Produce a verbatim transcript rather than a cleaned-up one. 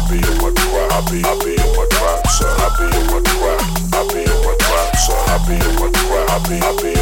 I be in my trap, I be, I be in my trap, so I be in my trap, I be in my trap, so I be in my trap, I be, I be